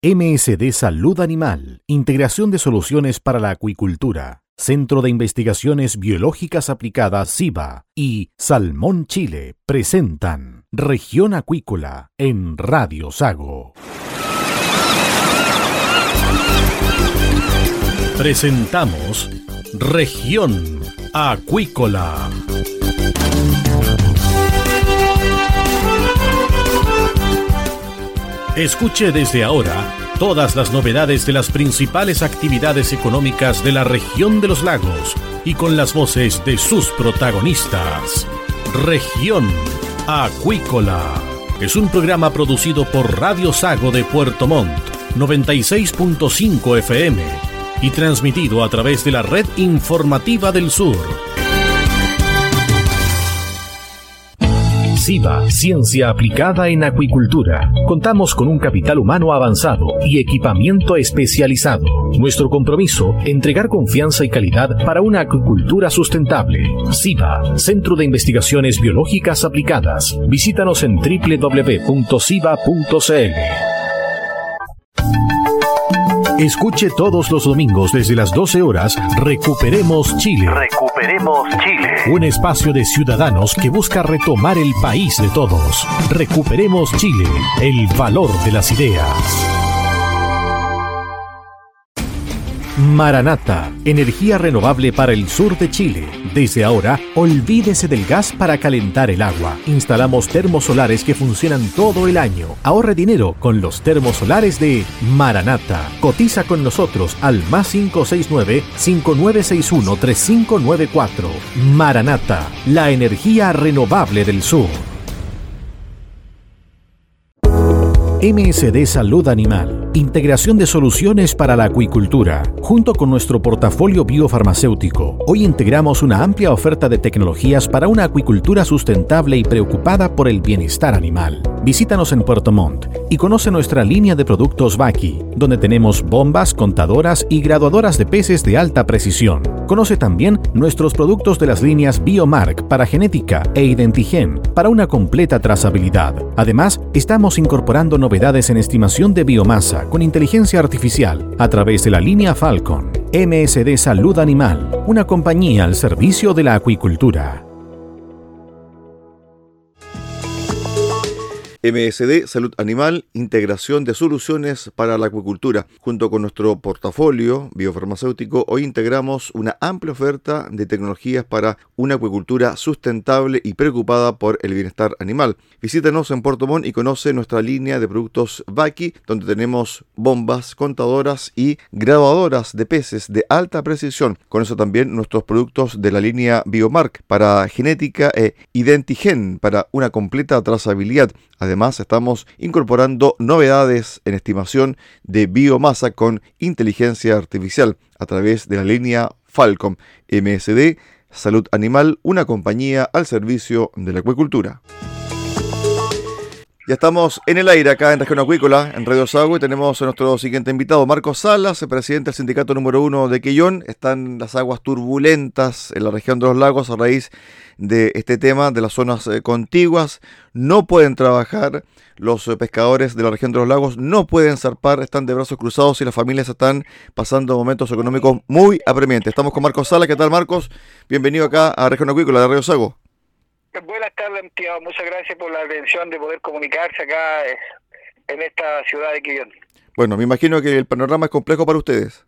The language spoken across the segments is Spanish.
MSD Salud Animal, Integración de Soluciones para la Acuicultura, Centro de Investigaciones Biológicas Aplicadas CIBA y Salmón Chile presentan Región Acuícola en Radio Sago. Presentamos Región Acuícola. Escuche desde ahora todas las novedades de las principales actividades económicas de la región de los lagos y con las voces de sus protagonistas. Región Acuícola es un programa producido por Radio Sago de Puerto Montt, 96.5 FM y transmitido a través de la Red Informativa del Sur. CIBA, Ciencia Aplicada en Acuicultura. Contamos con un capital humano avanzado y equipamiento especializado. Nuestro compromiso, entregar confianza y calidad para una acuicultura sustentable. CIBA, Centro de Investigaciones Biológicas Aplicadas. Visítanos en www.ciba.cl. Escuche todos los domingos desde las 12 horas Recuperemos Chile. Recuperemos Chile. Un espacio de ciudadanos que busca retomar el país de todos. Recuperemos Chile, el valor de las ideas. Maranata, energía renovable para el sur de Chile. Desde ahora, olvídese del gas para calentar el agua. Instalamos termosolares que funcionan todo el año. Ahorre dinero con los termosolares de Maranata. Cotiza con nosotros al +569-5961-3594. Maranata, la energía renovable del sur. MSD Salud Animal, Integración de Soluciones para la Acuicultura. Junto con nuestro portafolio biofarmacéutico, hoy integramos una amplia oferta de tecnologías para una acuicultura sustentable y preocupada por el bienestar animal. Visítanos en Puerto Montt y conoce nuestra línea de productos Vaki, donde tenemos bombas, contadoras y graduadoras de peces de alta precisión. Conoce también nuestros productos de las líneas Biomark para genética e Identigen para una completa trazabilidad. Además, estamos incorporando novedades en estimación de biomasa con inteligencia artificial a través de la línea Falcon. MSD Salud Animal, una compañía al servicio de la acuicultura. MSD Salud Animal, Integración de Soluciones para la Acuicultura. Junto con nuestro portafolio biofarmacéutico, hoy integramos una amplia oferta de tecnologías para una acuicultura sustentable y preocupada por el bienestar animal. Visítanos en Puerto Montt y conoce nuestra línea de productos Vaki, donde tenemos bombas, contadoras y graduadoras de peces de alta precisión. Con eso también nuestros productos de la línea Biomark para genética e Identigen para una completa trazabilidad. Además, estamos incorporando novedades en estimación de biomasa con inteligencia artificial a través de la línea Falcon. MSD Salud Animal, una compañía al servicio de la acuicultura. Ya estamos en el aire acá en Región Acuícola, en Radio Sago, y tenemos a nuestro siguiente invitado, Marcos Salas, el presidente del sindicato número 1 de Quillón. Están las aguas turbulentas en la región de los lagos a raíz de este tema de las zonas contiguas. No pueden trabajar los pescadores de la región de los lagos, no pueden zarpar, están de brazos cruzados y las familias están pasando momentos económicos muy apremiantes. Estamos con Marcos Salas. ¿Qué tal, Marcos? Bienvenido acá a Región Acuícola de Radio Sago. Buenas tardes, tío. Muchas gracias por la atención de poder comunicarse acá en esta ciudad de Quillón. Bueno, me imagino que el panorama es complejo para ustedes.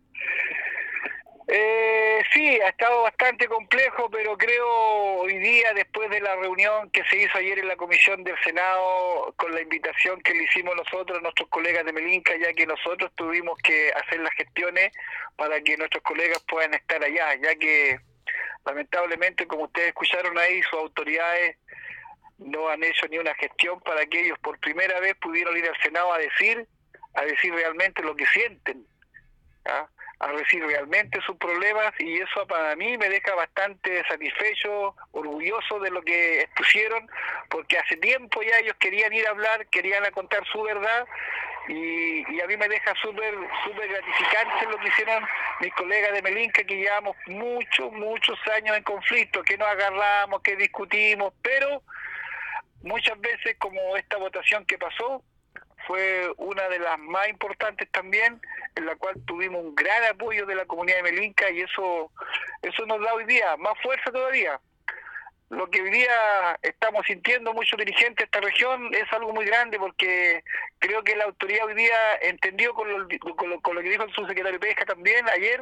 Sí, ha estado bastante complejo, pero creo hoy día, después de la reunión que se hizo ayer en la Comisión del Senado, con la invitación que le hicimos nosotros, nuestros colegas de Melinca, ya que nosotros tuvimos que hacer las gestiones para que nuestros colegas puedan estar allá, ya que lamentablemente, como ustedes escucharon ahí, sus autoridades no han hecho ni una gestión para que ellos por primera vez pudieran ir al Senado a decir realmente lo que sienten, ¿ah? A decir realmente sus problemas, y eso para mí me deja bastante satisfecho, orgulloso de lo que expusieron, porque hace tiempo ya ellos querían ir a hablar, querían contar su verdad, y a mí me deja súper gratificante lo que hicieron mis colegas de Melinca, que llevamos muchos años en conflicto, que nos agarramos, que discutimos, pero muchas veces, como esta votación que pasó, fue una de las más importantes también, en la cual tuvimos un gran apoyo de la comunidad de Melinca, y eso nos da hoy día más fuerza todavía. Lo que hoy día estamos sintiendo muchos dirigentes de esta región es algo muy grande, porque creo que la autoridad hoy día entendió con lo que dijo el subsecretario de Pesca también ayer,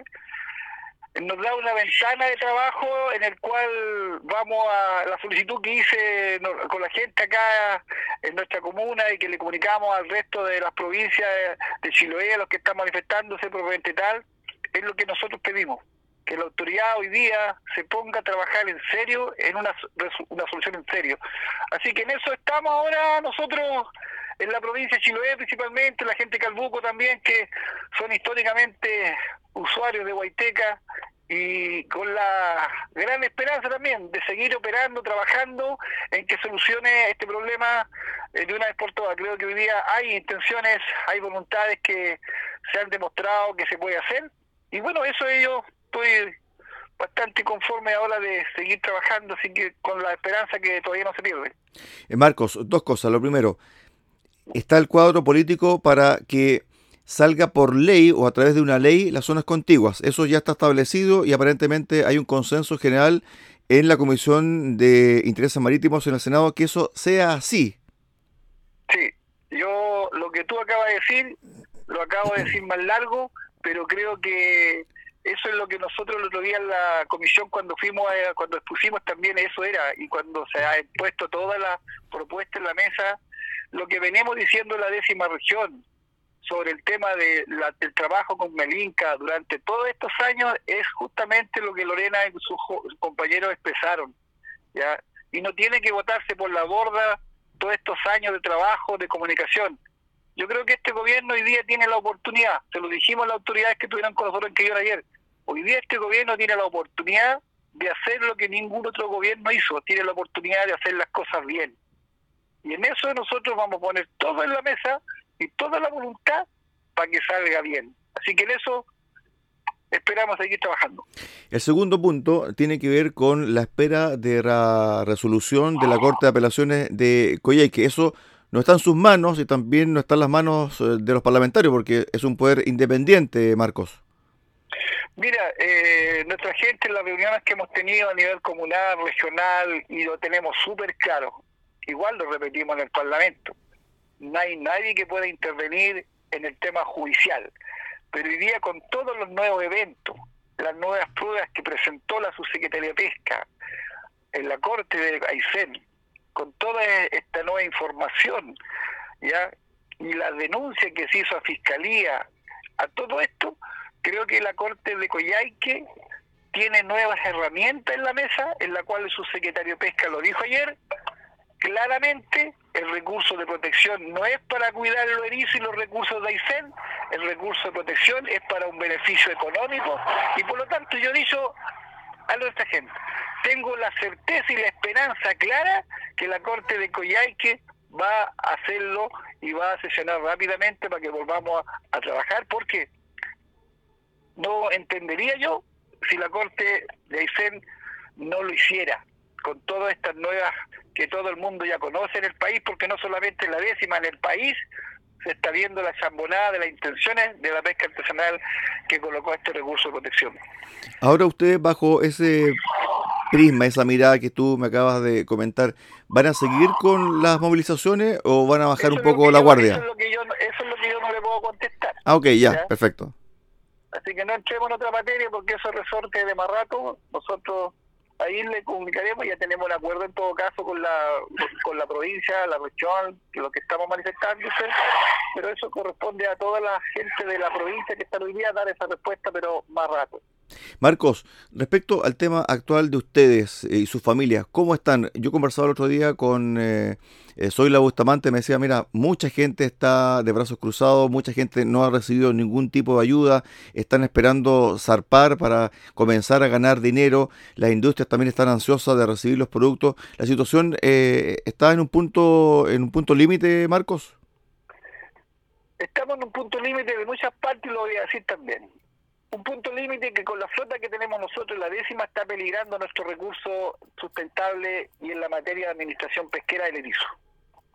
nos da una ventana de trabajo en el cual vamos a la solicitud que hice con la gente acá en nuestra comuna y que le comunicamos al resto de las provincias de Chiloé, a los que están manifestándose propiamente tal, es lo que nosotros pedimos, que la autoridad hoy día se ponga a trabajar en serio en una solución en serio. Así que en eso estamos ahora nosotros en la provincia de Chiloé, principalmente la gente de Calbuco también, que son históricamente usuarios de Huayteca, y con la gran esperanza también de seguir operando, trabajando en que solucione este problema de una vez por todas. Creo que hoy día hay intenciones, hay voluntades que se han demostrado que se puede hacer, y bueno, eso yo estoy bastante conforme ahora de seguir trabajando, así que con la esperanza que todavía no se pierde. Marcos, dos cosas. Lo primero, está el cuadro político para que salga por ley o a través de una ley las zonas contiguas. Eso ya está establecido y aparentemente hay un consenso general en la Comisión de Intereses Marítimos en el Senado que eso sea así. Sí, yo lo que tú acabas de decir, lo acabo de decir más largo, pero creo que eso es lo que nosotros el otro día en la comisión cuando expusimos también eso era, y cuando se ha puesto toda la propuesta en la mesa, lo que venimos diciendo en la 10ª región sobre el tema del trabajo con Melinca durante todos estos años es justamente lo que Lorena y sus compañeros expresaron, ¿ya? Y no tiene que botarse por la borda todos estos años de trabajo, de comunicación. Yo creo que este gobierno hoy día tiene la oportunidad, se lo dijimos a las autoridades que estuvieron con nosotros en Quillón ayer, hoy día este gobierno tiene la oportunidad de hacer lo que ningún otro gobierno hizo, tiene la oportunidad de hacer las cosas bien. Y en eso nosotros vamos a poner todo en la mesa y toda la voluntad para que salga bien. Así que en eso esperamos seguir trabajando. El segundo punto tiene que ver con la espera de la resolución de la Corte de Apelaciones de Coyhaique. Eso no está en sus manos y también no está en las manos de los parlamentarios porque es un poder independiente, Marcos. Mira, nuestra gente en las reuniones que hemos tenido a nivel comunal, regional, y lo tenemos súper claro, igual lo repetimos en el Parlamento, no hay nadie que pueda intervenir en el tema judicial, pero hoy día con todos los nuevos eventos, las nuevas pruebas que presentó la subsecretaría de Pesca en la Corte de Aysén, con toda esta nueva información, ¿ya? Y la denuncia que se hizo a Fiscalía, a todo esto, creo que la Corte de Coyhaique tiene nuevas herramientas en la mesa, en la cual el subsecretario de Pesca lo dijo ayer, claramente el recurso de protección no es para cuidar los erizos y los recursos de Aysén, el recurso de protección es para un beneficio económico, y por lo tanto yo he dicho a nuestra gente, tengo la certeza y la esperanza clara que la Corte de Coyhaique va a hacerlo y va a sesionar rápidamente para que volvamos a trabajar, porque no entendería yo si la Corte de Aysén no lo hiciera, con todas estas nuevas que todo el mundo ya conoce en el país, porque no solamente en la 10ª, en el país se está viendo la chambonada de las intenciones de la pesca artesanal que colocó este recurso de protección. Ahora ustedes, bajo ese prisma, esa mirada que tú me acabas de comentar, ¿van a seguir con las movilizaciones o van a bajar un poco la guardia? Eso es lo que yo no le puedo contestar. Ah, ok, ya, perfecto. Así que no entremos en otra materia porque eso es resorte de más rato. Nosotros ahí le comunicaremos, ya tenemos un acuerdo en todo caso con la provincia, la región, lo que estamos manifestándose, pero eso corresponde a toda la gente de la provincia que está hoy día a dar esa respuesta, pero más rato. Marcos, respecto al tema actual de ustedes y sus familias, ¿cómo están? Yo conversaba el otro día con Zoila Bustamante, me decía, mira, mucha gente está de brazos cruzados, mucha gente no ha recibido ningún tipo de ayuda, están esperando zarpar para comenzar a ganar dinero, las industrias también están ansiosas de recibir los productos. ¿La situación está en un punto límite, Marcos? Estamos en un punto límite de muchas partes, lo voy a decir también. Un punto límite que con la flota que tenemos nosotros, la 10ª, está peligrando nuestro recurso sustentable y en la materia de administración pesquera del erizo.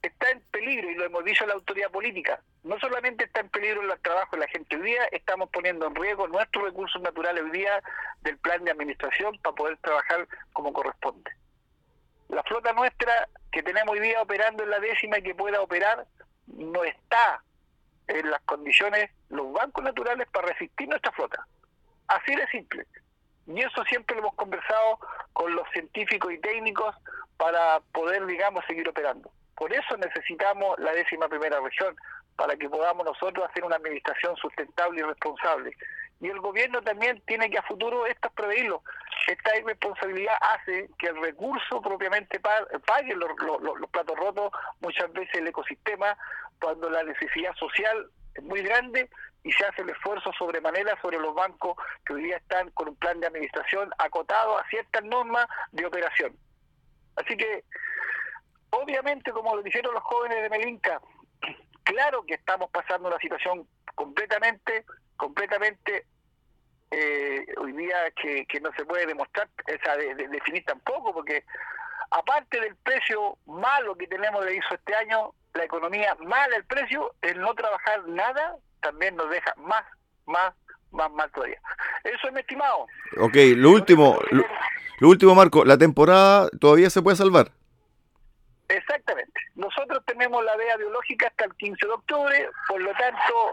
está en peligro, y lo hemos dicho a la autoridad política, no solamente está en peligro el trabajo de la gente hoy día, estamos poniendo en riesgo nuestros recursos naturales hoy día del plan de administración para poder trabajar como corresponde. La flota nuestra que tenemos hoy día operando en la 10ª y que pueda operar, no está en las condiciones, los bancos naturales para resistir nuestra flota. Así de simple. Y eso siempre lo hemos conversado con los científicos y técnicos para poder, digamos, seguir operando. Por eso necesitamos la 11ª región, para que podamos nosotros hacer una administración sustentable y responsable. Y el gobierno también tiene que a futuro esto preverlo. Esta irresponsabilidad hace que el recurso propiamente pague los platos rotos, muchas veces el ecosistema, cuando la necesidad social es muy grande y se hace el esfuerzo sobremanera sobre los bancos que hoy día están con un plan de administración acotado a ciertas normas de operación. Así que, obviamente, como lo dijeron los jóvenes de Melinca, claro que estamos pasando una situación completamente hoy día que no se puede demostrar, definir tampoco, porque aparte del precio malo que tenemos de ISO este año, la economía mala, el precio, el no trabajar nada, también nos deja más todavía. Eso es mi estimado. Ok, lo último, Marco, la temporada todavía se puede salvar. Exactamente. Nosotros tenemos la veda biológica hasta el 15 de octubre, por lo tanto,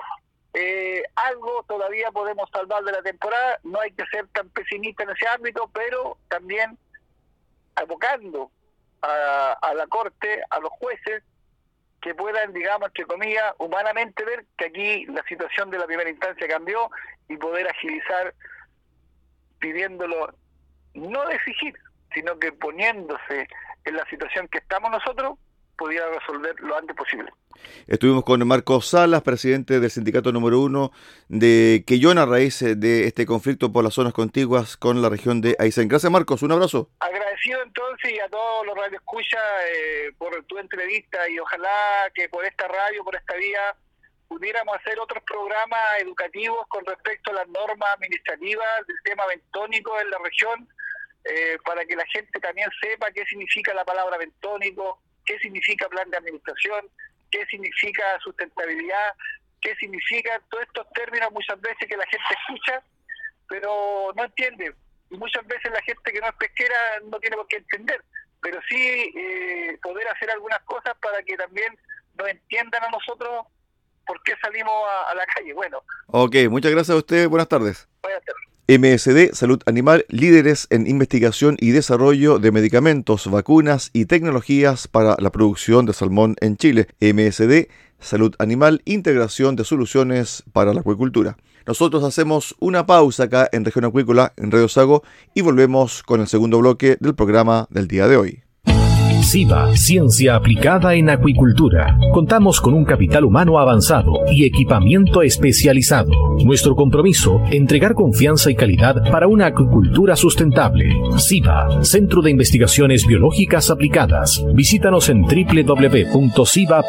algo todavía podemos salvar de la temporada. No hay que ser tan pesimista en ese ámbito, pero también abocando a la Corte, a los jueces, que puedan, digamos, entre comillas, humanamente ver que aquí la situación de la primera instancia cambió y poder agilizar, pidiéndolo, no de exigir, sino que poniéndose en la situación que estamos nosotros, pudiera resolver lo antes posible. Estuvimos con Marcos Salas, presidente del sindicato número 1 de Quellón, a raíz de este conflicto por las zonas contiguas con la región de Aysén. Gracias, Marcos, un abrazo. Agradecido entonces, y a todos los radioescuchas por tu entrevista, y ojalá que por esta radio, por esta vía, pudiéramos hacer otros programas educativos con respecto a las normas administrativas del tema bentónico en la región, para que la gente también sepa qué significa la palabra bentónico, qué significa plan de administración, qué significa sustentabilidad, qué significa todos estos términos muchas veces que la gente escucha, pero no entiende. Y muchas veces la gente que no es pesquera no tiene por qué entender, pero sí poder hacer algunas cosas para que también nos entiendan a nosotros por qué salimos a la calle. Bueno. Ok, muchas gracias a usted. Buenas tardes. Buenas tardes. MSD Salud Animal, líderes en investigación y desarrollo de medicamentos, vacunas y tecnologías para la producción de salmón en Chile. MSD Salud Animal, integración de soluciones para la acuicultura. Nosotros hacemos una pausa acá en Región Acuícola, en Radio Sago, y volvemos con el segundo bloque del programa del día de hoy. SIVA, Ciencia Aplicada en Acuicultura. Contamos con un capital humano avanzado y equipamiento especializado. Nuestro compromiso, entregar confianza y calidad para una acuicultura sustentable. SIVA, Centro de Investigaciones Biológicas Aplicadas. Visítanos en www.siva.cl.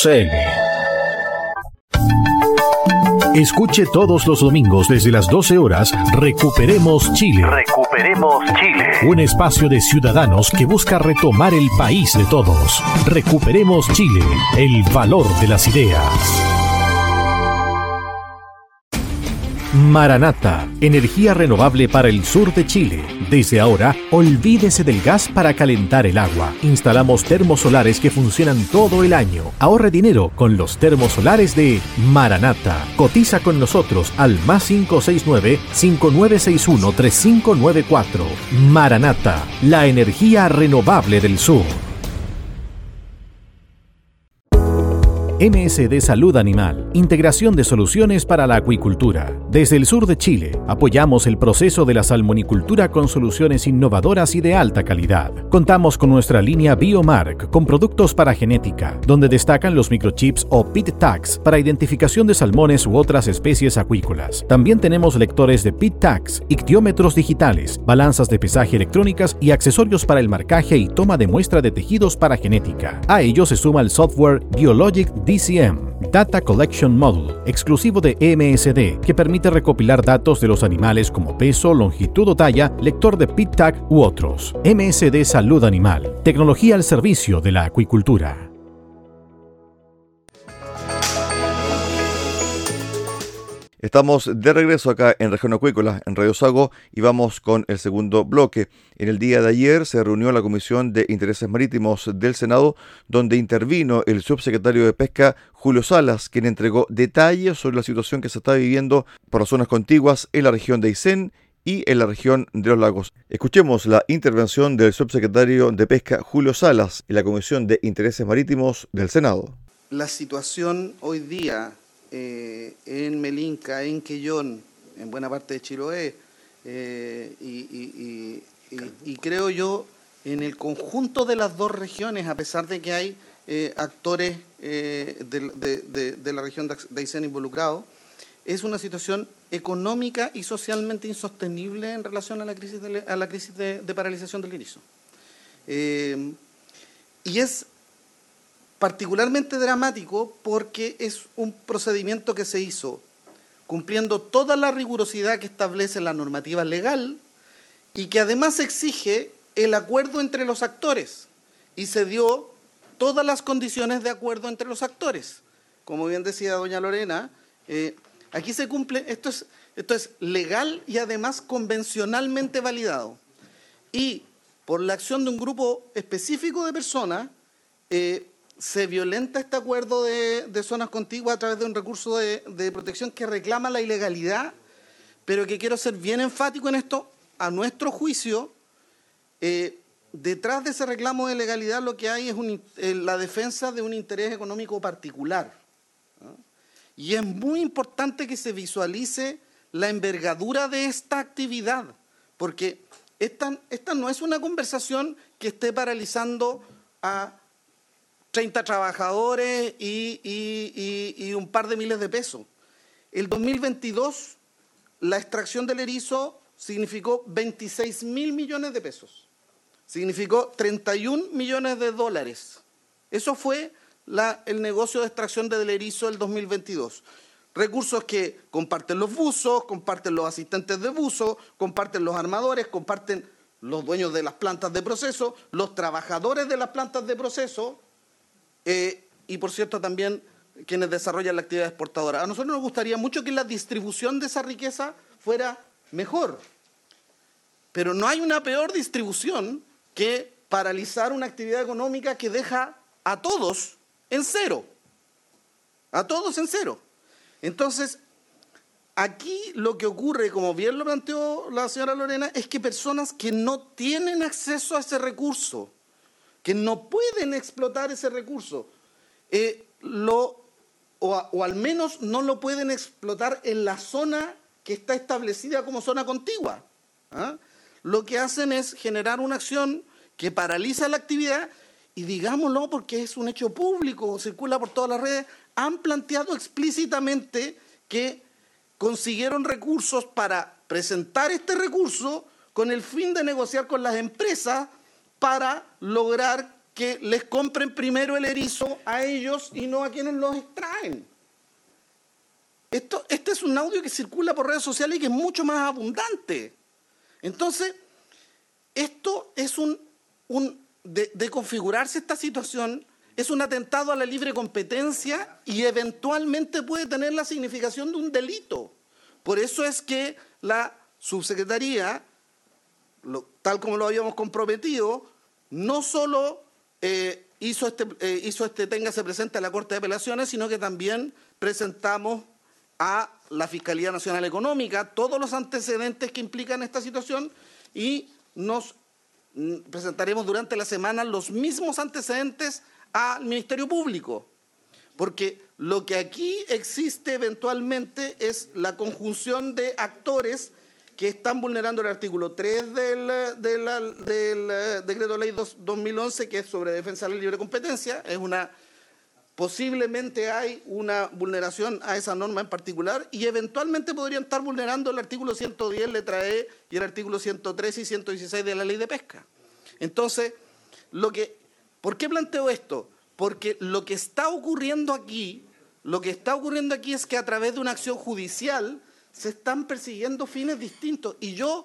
Escuche todos los domingos desde las 12 horas Recuperemos Chile. Recuperemos Chile. Un espacio de ciudadanos que busca retomar el país de todos. Recuperemos Chile, el valor de las ideas. Maranata, energía renovable para el sur de Chile. Desde ahora, olvídese del gas para calentar el agua. Instalamos termosolares que funcionan todo el año. Ahorre dinero con los termosolares de Maranata. Cotiza con nosotros al +569 5961 3594. Maranata, la energía renovable del sur. MSD Salud Animal, integración de soluciones para la acuicultura. Desde el sur de Chile, apoyamos el proceso de la salmonicultura con soluciones innovadoras y de alta calidad. Contamos con nuestra línea Biomark, con productos para genética, donde destacan los microchips o PIT tags para identificación de salmones u otras especies acuícolas. También tenemos lectores de PIT tags, ictiómetros digitales, balanzas de pesaje electrónicas y accesorios para el marcaje y toma de muestra de tejidos para genética. A ello se suma el software Biologic DCM, Data Collection Module, exclusivo de MSD, que permite recopilar datos de los animales como peso, longitud o talla, lector de PIT tag u otros. MSD Salud Animal, tecnología al servicio de la acuicultura. Estamos de regreso acá en Región Acuícola, en Radio Sago, y vamos con el segundo bloque. En el día de ayer se reunió la Comisión de Intereses Marítimos del Senado, donde intervino el subsecretario de Pesca, Julio Salas, quien entregó detalles sobre la situación que se está viviendo por las zonas contiguas en la región de Aysén y en la región de los lagos. Escuchemos la intervención del subsecretario de Pesca, Julio Salas, en la Comisión de Intereses Marítimos del Senado. La situación hoy día en Melinca, en Quellón, en buena parte de Chiloé, y creo yo en el conjunto de las dos regiones, a pesar de que hay actores de la región de Aysén involucrados, es una situación económica y socialmente insostenible en relación a la crisis de paralización del erizo. Y es particularmente dramático porque es un procedimiento que se hizo cumpliendo toda la rigurosidad que establece la normativa legal y que además exige el acuerdo entre los actores, y se dio todas las condiciones de acuerdo entre los actores. Como bien decía doña Lorena, aquí se cumple, esto es legal y además convencionalmente validado. Y por la acción de un grupo específico de personas, se violenta este acuerdo de zonas contiguas a través de un recurso de protección que reclama la ilegalidad, pero que quiero ser bien enfático en esto, a nuestro juicio, detrás de ese reclamo de legalidad lo que hay es la defensa de un interés económico particular, ¿no? Y es muy importante que se visualice la envergadura de esta actividad, porque esta no es una conversación que esté paralizando a 30 trabajadores y un par de miles de pesos. El 2022, la extracción del erizo significó 26.000 millones de pesos. Significó 31 millones de dólares. Eso fue el negocio de extracción del erizo del 2022. Recursos que comparten los buzos, comparten los asistentes de buzo, comparten los armadores, comparten los dueños de las plantas de proceso, los trabajadores de las plantas de proceso, y por cierto también quienes desarrollan la actividad exportadora. A nosotros nos gustaría mucho que la distribución de esa riqueza fuera mejor, pero no hay una peor distribución que paralizar una actividad económica que deja a todos en cero. A todos en cero. Entonces, aquí lo que ocurre, como bien lo planteó la señora Lorena, es que personas que no tienen acceso a ese recurso, que no pueden explotar ese recurso, o al menos no lo pueden explotar en la zona que está establecida como zona contigua, ¿ah? Lo que hacen es generar una acción que paraliza la actividad y, digámoslo porque es un hecho público, circula por todas las redes, han planteado explícitamente que consiguieron recursos para presentar este recurso con el fin de negociar con las empresas para lograr que les compren primero el erizo a ellos y no a quienes los extraen. Este es un audio que circula por redes sociales y que es mucho más abundante. Entonces, esto es de configurarse esta situación, es un atentado a la libre competencia y eventualmente puede tener la significación de un delito. Por eso es que la subsecretaría, tal como lo habíamos comprometido, no solo hizo téngase presente a la Corte de Apelaciones, sino que también presentamos a la Fiscalía Nacional Económica todos los antecedentes que implican esta situación y nos presentaremos durante la semana los mismos antecedentes al Ministerio Público, porque lo que aquí existe eventualmente es la conjunción de actores que están vulnerando el artículo 3 del Decreto Ley 2011, que es sobre defensa de la libre competencia. Posiblemente hay una vulneración a esa norma en particular y eventualmente podrían estar vulnerando el artículo 110, letra E, y el artículo 113 y 116 de la Ley de Pesca. Entonces, ¿por qué planteo esto? Porque lo que está ocurriendo aquí es que a través de una acción judicial se están persiguiendo fines distintos. Y yo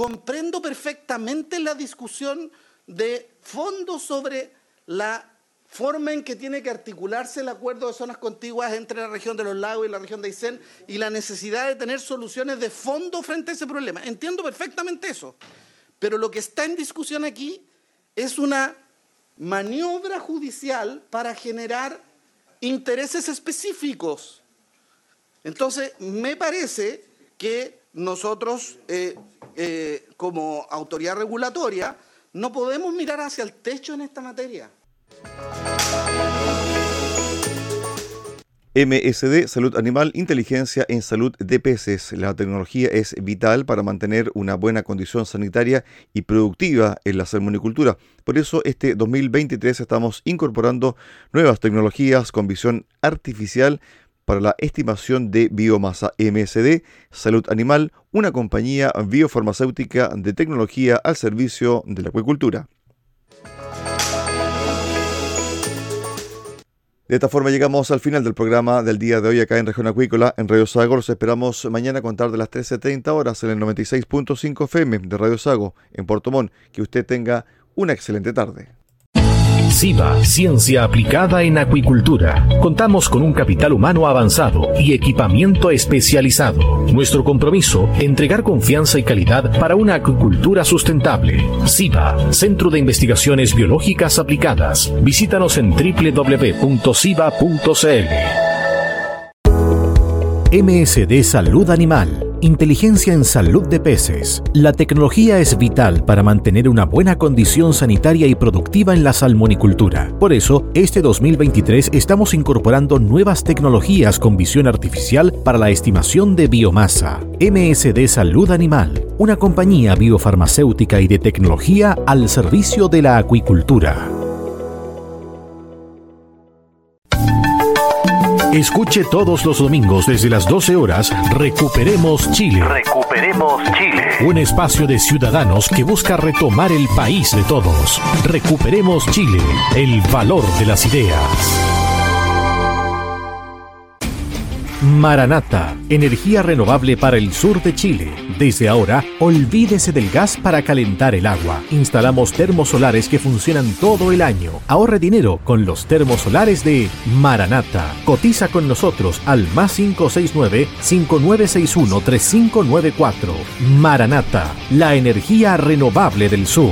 comprendo perfectamente la discusión de fondo sobre la forma en que tiene que articularse el acuerdo de zonas contiguas entre la región de los lagos y la región de Aysén y la necesidad de tener soluciones de fondo frente a ese problema. Entiendo perfectamente eso, pero lo que está en discusión aquí es una maniobra judicial para generar intereses específicos. Entonces, me parece que nosotros, como autoridad regulatoria, no podemos mirar hacia el techo en esta materia. MSD, Salud Animal, Inteligencia en Salud de Peces. La tecnología es vital para mantener una buena condición sanitaria y productiva en la salmonicultura. Por eso, este 2023 estamos incorporando nuevas tecnologías con visión artificial para la estimación de biomasa. MSD, Salud Animal, una compañía biofarmacéutica de tecnología al servicio de la acuicultura. De esta forma llegamos al final del programa del día de hoy acá en Región Acuícola, en Radio Sago. Los esperamos mañana a contar de las 13:30 horas en el 96.5 FM de Radio Sago en Puerto Montt. Que usted tenga una excelente tarde. SIVA, Ciencia Aplicada en Acuicultura. Contamos con un capital humano avanzado y equipamiento especializado. Nuestro compromiso, entregar confianza y calidad para una acuicultura sustentable. SIVA, Centro de Investigaciones Biológicas Aplicadas. Visítanos en www.siva.cl. MSD Salud Animal. Inteligencia en salud de peces. La tecnología es vital para mantener una buena condición sanitaria y productiva en la salmonicultura. Por eso, este 2023 estamos incorporando nuevas tecnologías con visión artificial para la estimación de biomasa. MSD Salud Animal, una compañía biofarmacéutica y de tecnología al servicio de la acuicultura. Escuche todos los domingos desde las 12 horas Recuperemos Chile. Recuperemos Chile. Un espacio de ciudadanos que busca retomar el país de todos. Recuperemos Chile, el valor de las ideas. Maranata, energía renovable para el sur de Chile. Desde ahora, olvídese del gas para calentar el agua. Instalamos termosolares que funcionan todo el año. Ahorre dinero con los termosolares de Maranata. Cotiza con nosotros al +569-5961-3594. Maranata, la energía renovable del sur.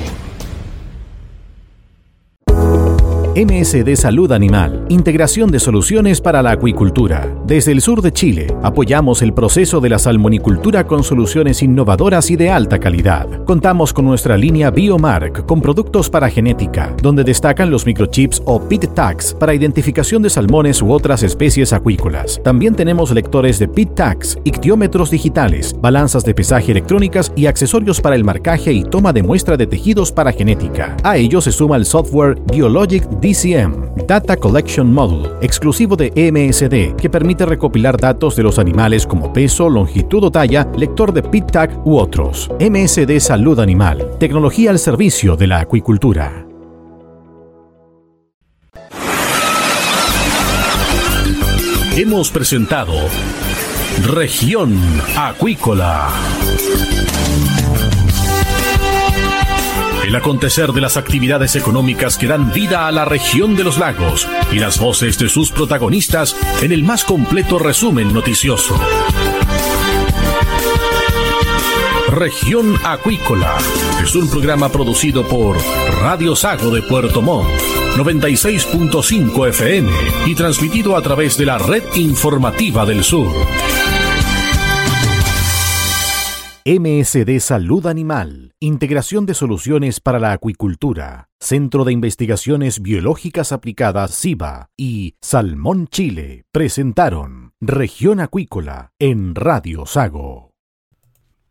MSD Salud Animal, integración de soluciones para la acuicultura. Desde el sur de Chile, apoyamos el proceso de la salmonicultura con soluciones innovadoras y de alta calidad. Contamos con nuestra línea Biomark, con productos para genética, donde destacan los microchips o pit tags para identificación de salmones u otras especies acuícolas. También tenemos lectores de pit tags, ictiómetros digitales, balanzas de pesaje electrónicas y accesorios para el marcaje y toma de muestra de tejidos para genética. A ello se suma el software Biologic DCM, Data Collection Module, exclusivo de MSD, que permite recopilar datos de los animales como peso, longitud o talla, lector de pit tag u otros. MSD Salud Animal, tecnología al servicio de la acuicultura. Hemos presentado Región Acuícola. El acontecer de las actividades económicas que dan vida a la región de los lagos y las voces de sus protagonistas en el más completo resumen noticioso. Región Acuícola es un programa producido por Radio Sago de Puerto Montt, 96.5 FM y transmitido a través de la Red Informativa del Sur. MSD Salud Animal, integración de soluciones para la acuicultura, Centro de Investigaciones Biológicas Aplicadas SIVA y Salmón Chile presentaron Región Acuícola en Radio Sago.